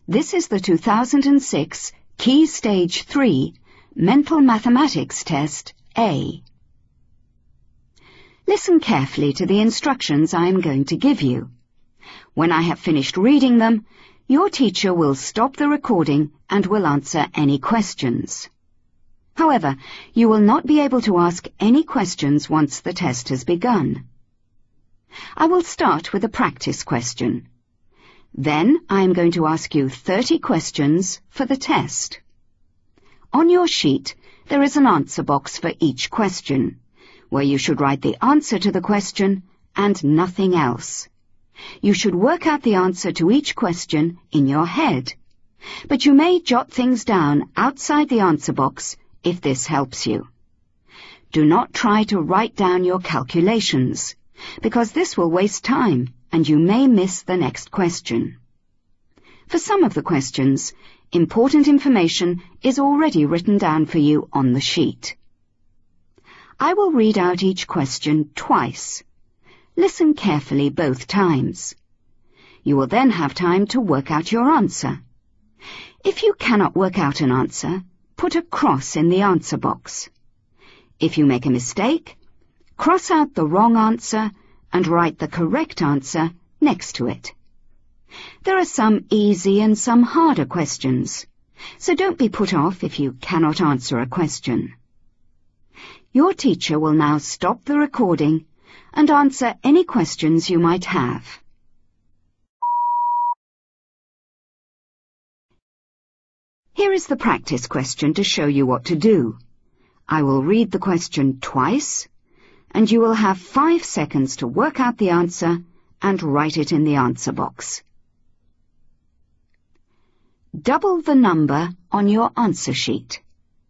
This is the 2006 Key Stage 3 Mental Mathematics Test A. Listen carefully to the instructions I am going to give you. When I have finished reading them, your teacher will stop the recording and will answer any questions. However, you will not be able to ask any questions once the test has begun. I will start with a practice question. Then I am going to ask you 30 questions for the test. On your sheet, there is an answer box for each question, where you should write the answer to the question and nothing else. You should work out the answer to each question in your head, but you may jot things down outside the answer box if this helps you. Do not try to write down your calculations, because this will waste time and you may miss the next question. For some of the questions, important information is already written down for you on the sheet. I will read out each question twice. Listen carefully both times. You will then have time to work out your answer. If you cannot work out an answer, put a cross in the answer box. If you make a mistake, cross out the wrong answer and write the correct answer next to it. There are some easy and some harder questions, so don't be put off if you cannot answer a question. Your teacher will now stop the recording and answer any questions you might have. Here is the practice question to show you what to do. I will read the question twice, and you will have 5 seconds to work out the answer and write it in the answer box. Double the number on your answer sheet.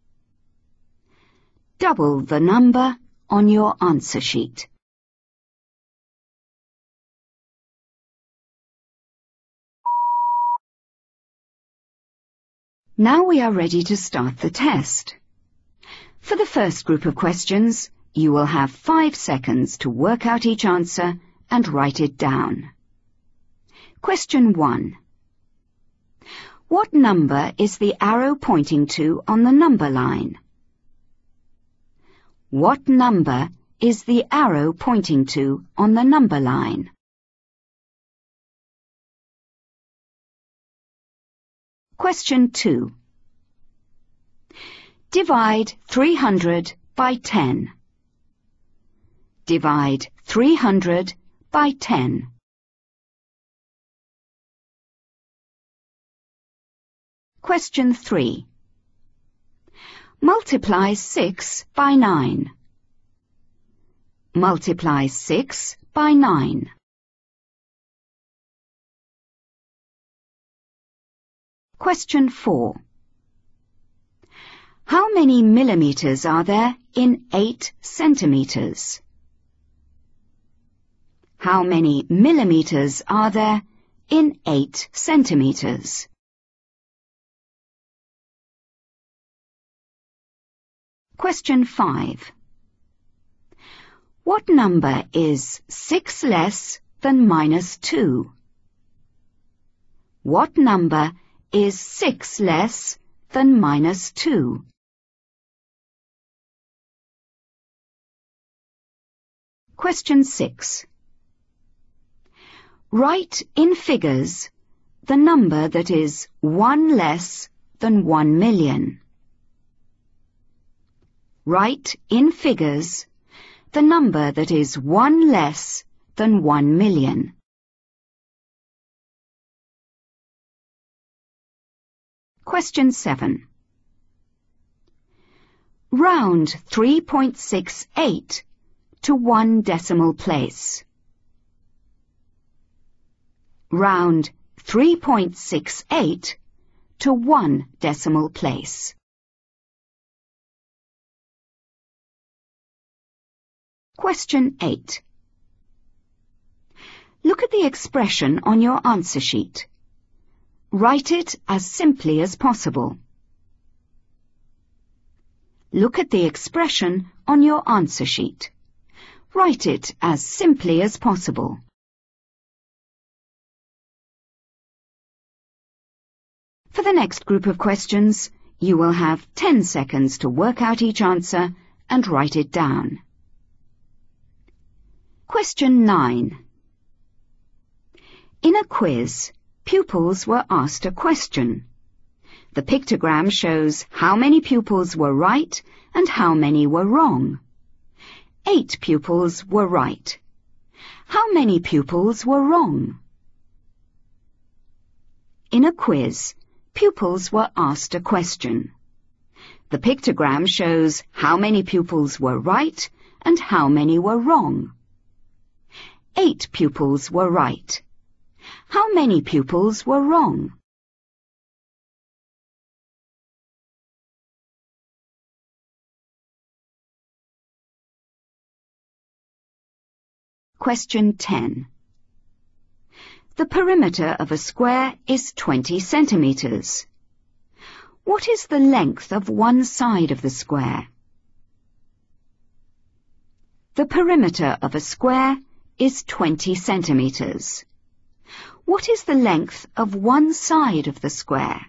Double the number on your answer sheet. Now we are ready to start the test. For the first group of questions, you will have 5 seconds to work out each answer and write it down. Question 1. What number is the arrow pointing to on the number line? What number is the arrow pointing to on the number line? Question 2. Divide 300 by 10. Divide 300 by 10. Question 3. Multiply 6 by 9. Multiply 6 by 9. Question 4. How many millimeters are there in 8 centimeters? How many millimeters are there in 8 centimeters? Question 5. What number is 6 less than -2? What number is 6 less than -2? Question 6. Write in figures the number that is 1 less than 1 million. Write in figures the number that is 1 less than 1 million. Question 7. Round 3.68 to 1 decimal place. Round 3.68 to 1 decimal place. Question 8. Look at the expression on your answer sheet. Write it as simply as possible. Look at the expression on your answer sheet. Write it as simply as possible. For the next group of questions, you will have 10 seconds to work out each answer and write it down. Question 9. In a quiz, pupils were asked a question. The pictogram shows how many pupils were right and how many were wrong. 8 pupils were right. How many pupils were wrong? In a quiz, pupils were asked a question. The pictogram shows how many pupils were right and how many were wrong. 8 pupils were right. How many pupils were wrong? Question 10. The perimeter of a square is 20 centimeters. What is the length of one side of the square? The perimeter of a square is 20 centimeters. What is the length of one side of the square?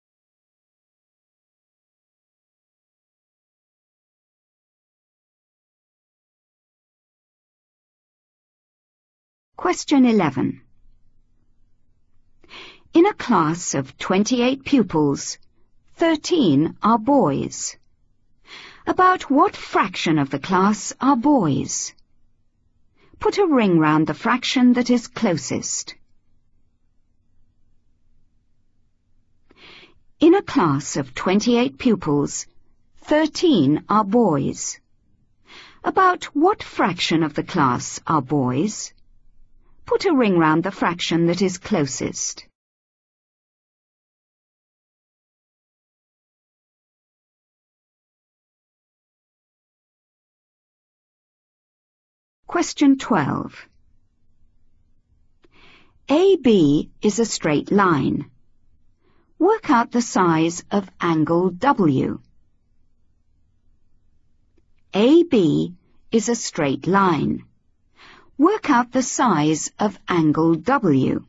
Question 11. In a class of 28 pupils, 13 are boys. About what fraction of the class are boys? Put a ring round the fraction that is closest. In a class of 28 pupils, 13 are boys. About what fraction of the class are boys? Put a ring round the fraction that is closest. Question 12. AB is a straight line. Work out the size of angle W. AB is a straight line. Work out the size of angle W.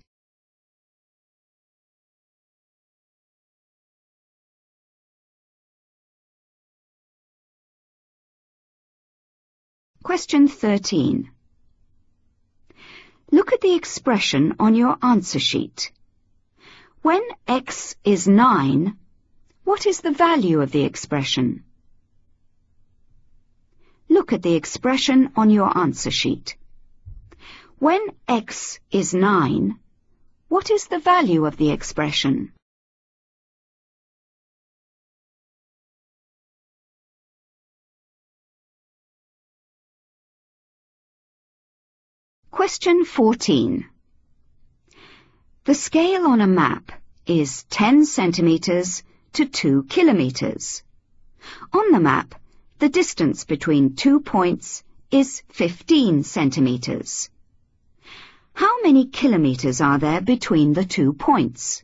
Question 13. Look at the expression on your answer sheet. When x is 9, what is the value of the expression? Look at the expression on your answer sheet. When x is 9, what is the value of the expression? Question 14. The scale on a map is 10 centimeters to 2 kilometers. On the map, the distance between 2 points is 15 centimeters. How many kilometers are there between the 2 points?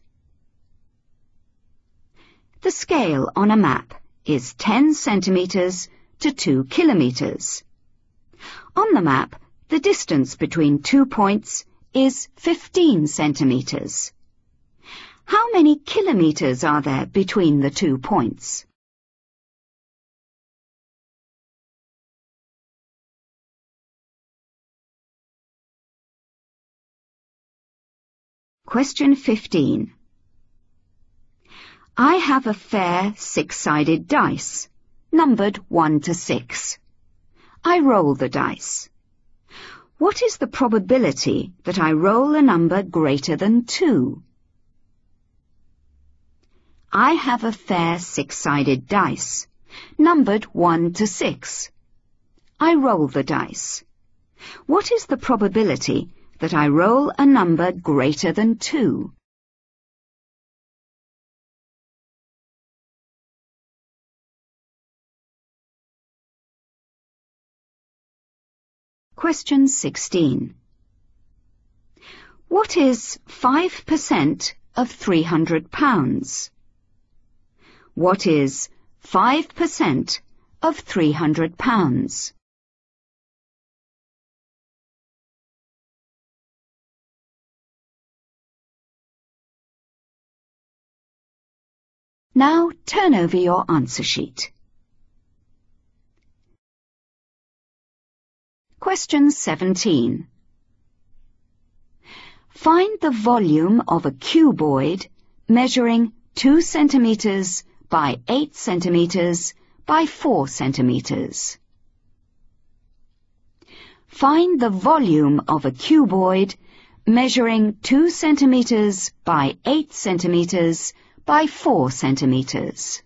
The scale on a map is 10 centimeters to 2 kilometers. On the map, the distance between 2 points is 15 centimeters. How many kilometers are there between the 2 points? Question 15. I have a fair 6-sided dice, numbered 1 to 6. I roll the dice. What is the probability that I roll a number greater than 2? I have a fair 6-sided dice, numbered 1 to 6. I roll the dice. What is the probability that I roll a number greater than 2? Question 16. What is 5% of £300? What is 5% of £300? Now turn over your answer sheet. Question 17. Find the volume of a cuboid measuring 2 centimeters by 8 centimeters by 4 centimeters. Find the volume of a cuboid measuring 2 centimeters by 8 centimeters by 4 centimeters.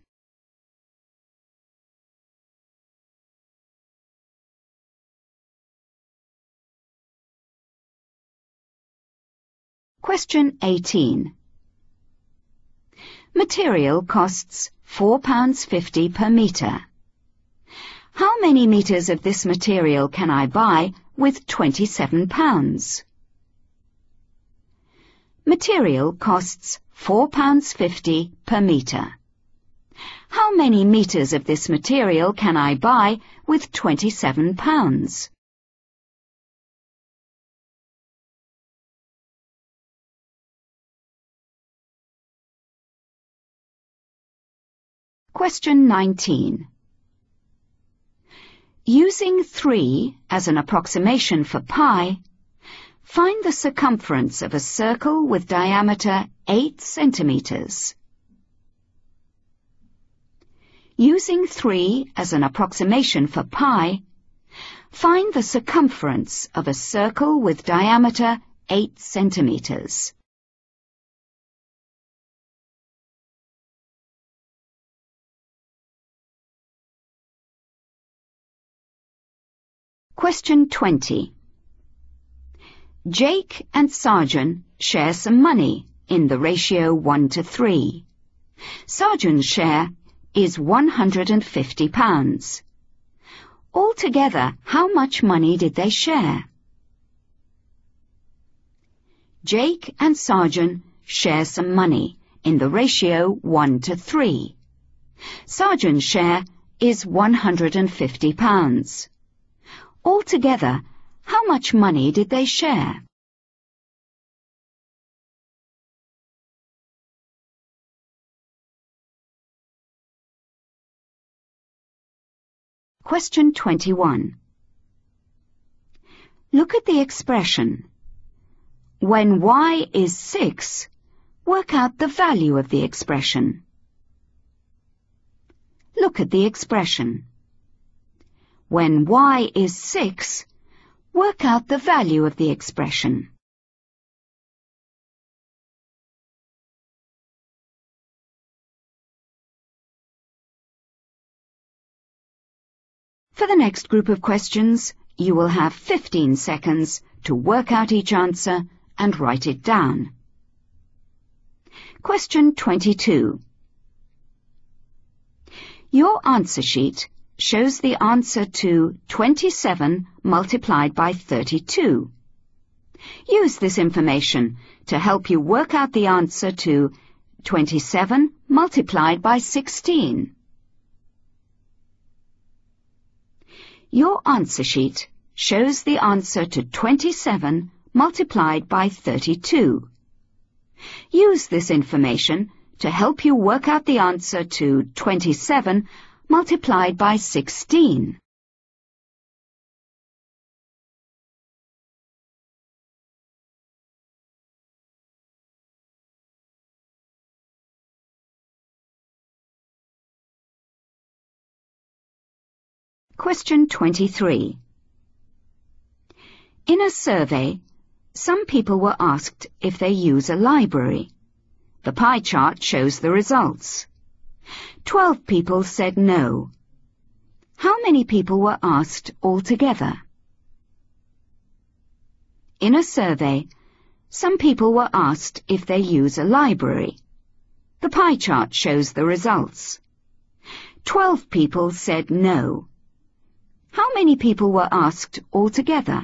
Question 18. Material costs £4.50 per metre. How many metres of this material can I buy with £27? Material costs £4.50 per metre. How many metres of this material can I buy with £27? Question 19. Using 3 as an approximation for pi, find the circumference of a circle with diameter 8 centimeters. Using 3 as an approximation for pi, find the circumference of a circle with diameter 8 centimeters. Question 20. Jake and Sargent share some money in the ratio 1:3. Sargent's share is £150. Altogether, how much money did they share? Jake and Sargent share some money in the ratio 1:3. Sargent's share is £150. Altogether, how much money did they share? Question 21. Look at the expression. When y is 6, work out the value of the expression. Look at the expression. When y is 6, work out the value of the expression. For the next group of questions, you will have 15 seconds to work out each answer and write it down. Question 22. Your answer sheet shows the answer to 27 multiplied by 32. Use this information to help you work out the answer to 27 multiplied by 16. Your answer sheet shows the answer to 27 multiplied by 32. Use this information to help you work out the answer to 27 multiplied by 16. Question 23. In a survey, some people were asked if they use a library. The pie chart shows the results. 12 people said no. How many people were asked altogether? In a survey, some people were asked if they use a library. The pie chart shows the results. 12 people said no. How many people were asked altogether?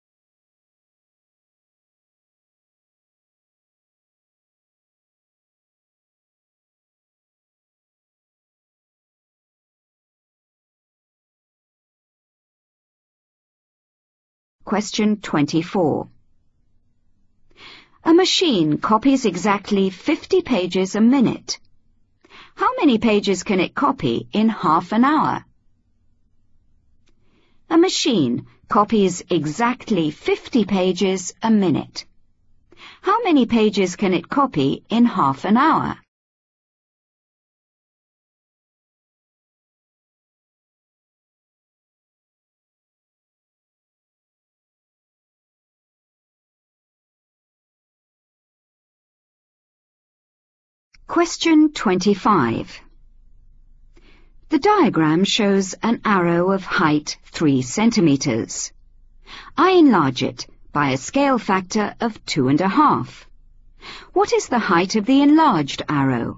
Question 24. A machine copies exactly 50 pages a minute. How many pages can it copy in half an hour? A machine copies exactly 50 pages a minute. How many pages can it copy in half an hour? Question 25. The diagram shows an arrow of height 3 centimeters. I enlarge it by a scale factor of 2.5. What is the height of the enlarged arrow?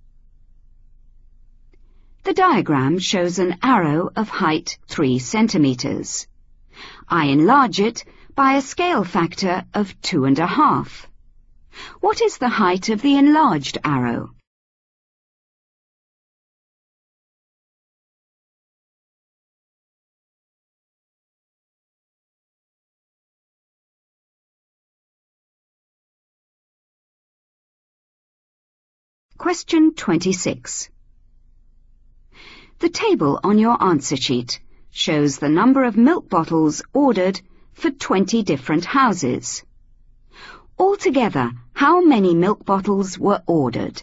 The diagram shows an arrow of height 3 centimeters. I enlarge it by a scale factor of 2.5. What is the height of the enlarged arrow? Question 26. The table on your answer sheet shows the number of milk bottles ordered for 20 different houses. Altogether, how many milk bottles were ordered?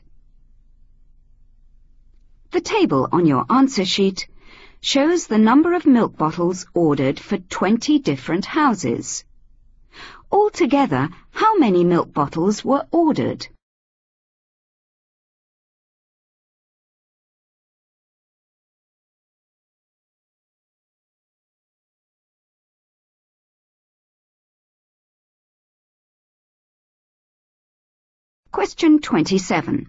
The table on your answer sheet shows the number of milk bottles ordered for 20 different houses. Altogether, how many milk bottles were ordered? Question 27.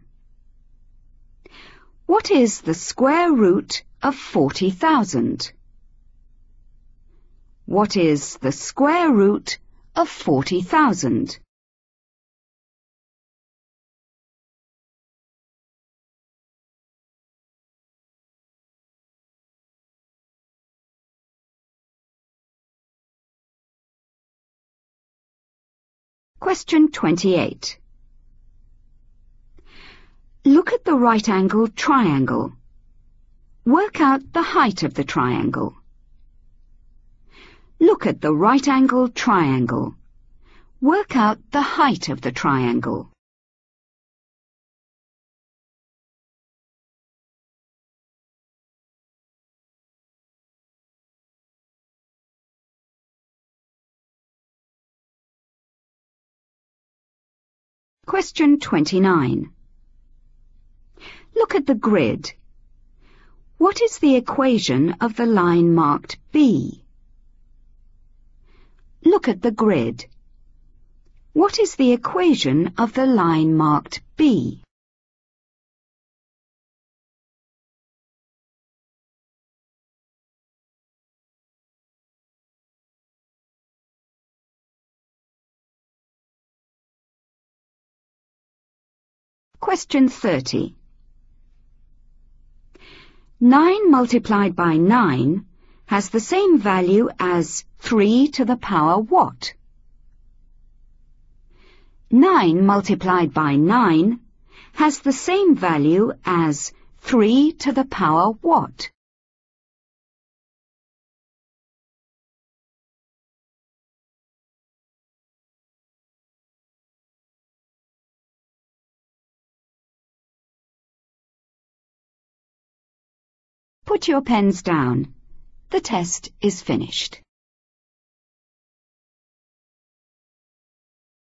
What is the square root of 40,000? What is the square root of 40,000? Question 28. Look at the right-angled triangle. Work out the height of the triangle. Look at the right-angled triangle. Work out the height of the triangle. Question 29. Look at the grid. What is the equation of the line marked B? Look at the grid. What is the equation of the line marked B? Question 30. 9 multiplied by 9 has the same value as 3 to the power what? 9 multiplied by 9 has the same value as 3 to the power what? Put your pens down. The test is finished.